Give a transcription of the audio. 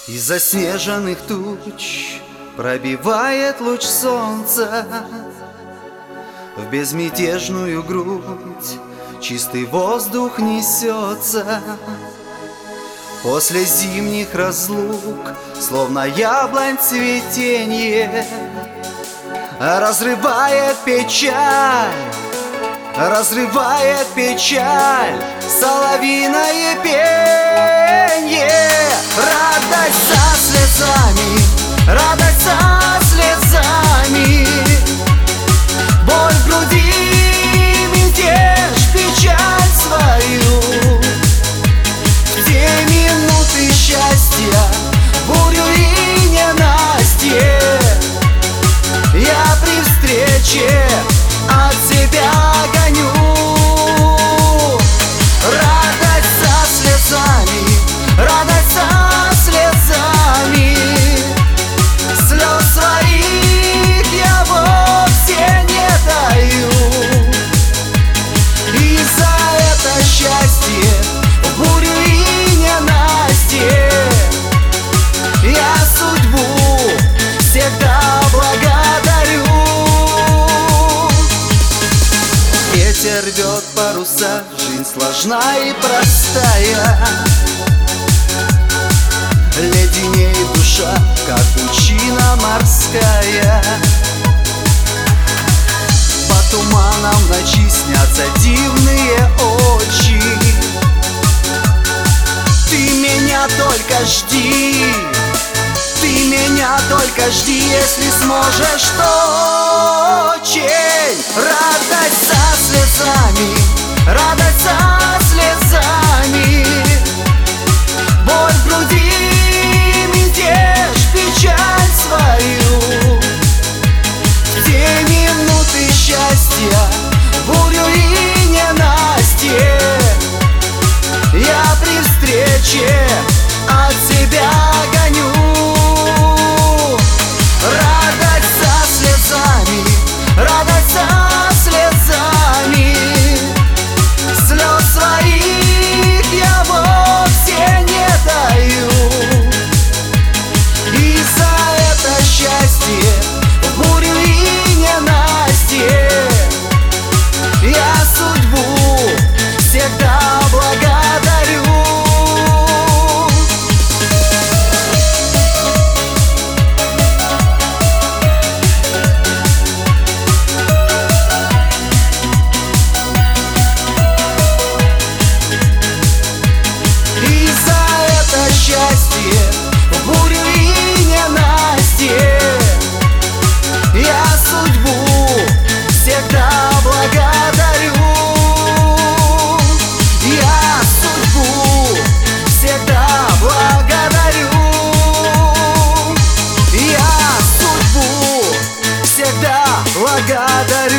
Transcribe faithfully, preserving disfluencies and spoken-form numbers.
Из заснеженных туч пробивает луч солнца в безмятежную грудь, чистый воздух несется. После зимних разлук, словно яблонь цветенье, разрывает печаль, разрывает печаль соловьиное пенье. Радость со слезами, радость со слезами, боль в груди, мятеж, печаль свою. В те минуты счастья, бурю и ненастье, я при встрече от себя гоню. Радость со слезами, радость со слезами, слез своих я вовсе не даю. И за это счастье, в бурю и ненастье, я судьбу всегда благодарю. Ветер рвет паруса, жизнь сложна и простая, леденеет душа, как пучина морская. По туманам ночи снятся дивные очи. Ты меня только жди, ты меня только жди, если сможешь, то очень. Радость со слезами, радость со слезами, боль в груди, мятеж, печаль свою. В те минуты счастья, бурю и ненастье, я при встрече от себя гоню. Радость со слезами, радость со слезами, слез своих я вовсе не даю. И за это счастье, в бурю и ненастье, я судьбу всегда благодарю. Счастье, в бурю и ненастье, я судьбу всегда благодарю. Я судьбу всегда благодарю. Я судьбу всегда благодарю.